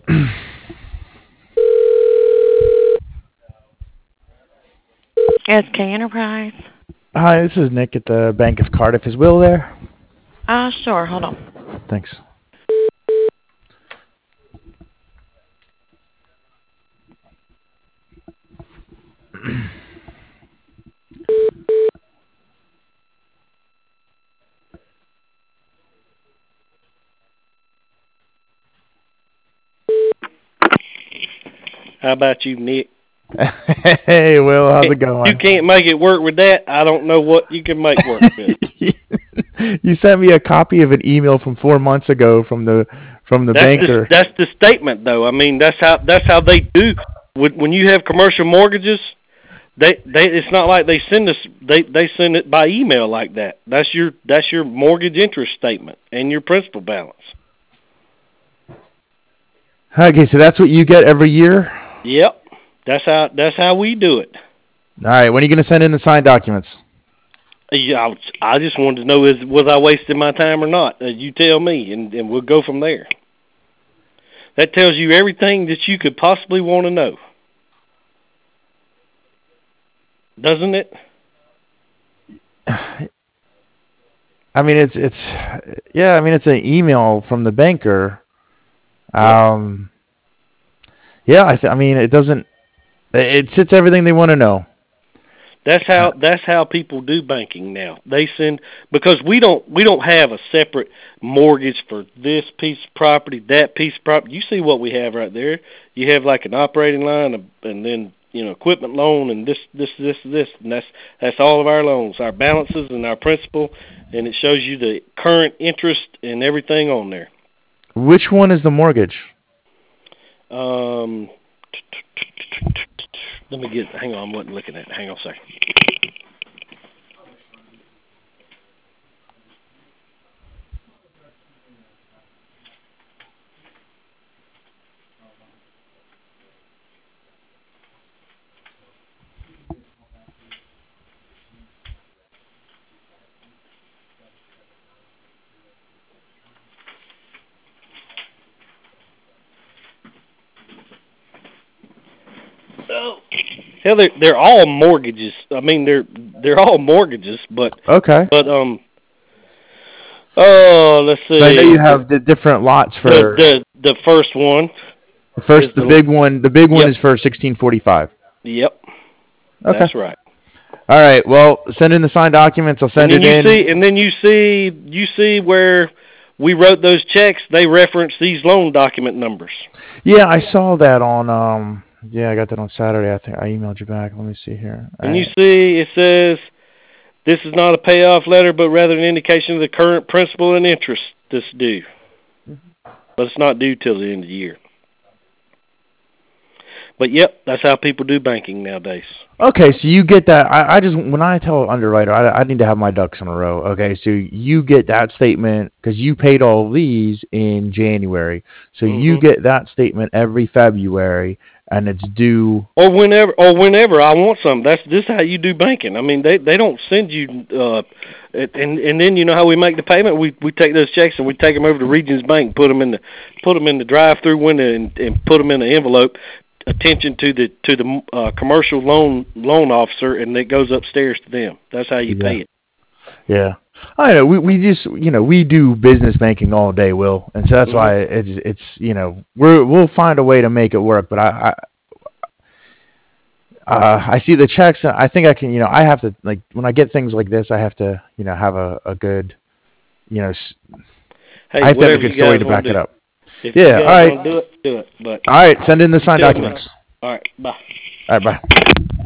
SK Enterprise. Hi, this is Nick at the Bank of Cardiff. Is Will there? Sure. Hold on. Thanks. How about you, Nick? Hey, Will, how's it going? You can't make it work with that. I don't know what you can make work with. You sent me a copy of an email from 4 months ago from the banker. That's the statement, though. I mean, that's how they do. When you have commercial mortgages, they it's not like they send send it by email like that. That's your mortgage interest statement and your principal balance. Okay, so that's what you get every year? Yep. That's how we do it. All right, when are you going to send in the signed documents? Yeah, I just wanted to know was I wasting my time or not? You tell me, and we'll go from there. That tells you everything that you could possibly want to know, doesn't it? I mean, it's an email from the banker. Yeah, I mean, it doesn't. It sits everything they want to know. That's how people do banking now. They send, because we don't have a separate mortgage for this piece of property, that piece of property. You see what we have right there. You have like an operating line, and then equipment loan, and this, and that's all of our loans, our balances and our principal, and it shows you the current interest and everything on there. Which one is the mortgage? Let me hang on, I wasn't looking at it. Hang on a second. Oh, hell, they're all mortgages. I mean, they're all mortgages, but okay. Let's see. So I know you have the different lots for the first one. The big one. The big one is for 1645. Yep. Okay. That's right. All right. Well, send in the signed documents. I'll send it in. And then you see where we wrote those checks. They reference these loan document numbers. Yeah, I saw that on. Yeah, I got that on Saturday. I think I emailed you back. Let me see here. And you see, it says, this is not a payoff letter, but rather an indication of the current principal and interest that's due. But it's not due till the end of the year. But yep, that's how people do banking nowadays. Okay, so you get that. I just, when I tell an underwriter, I need to have my ducks in a row. Okay, so you get that statement because you paid all of these in January. So you get that statement every February, and it's due. Or whenever I want something. This is how you do banking. I mean, they don't send you, and then you know how we make the payment. We take those checks and we take them over to Regions Bank, put them in the drive-through window, and put them in the envelope. Attention to the commercial loan officer, and it goes upstairs to them. That's how you pay it. Yeah, I know. We just we do business banking all day, Will, and so that's why it's we'll find a way to make it work. But I see the checks, and I think I can. I have to, like, when I get things like this, I have to have a good I have to have a good story to back it up. If you guys all right. want to do it. But all right, send in the signed documents. All right, bye. All right, bye.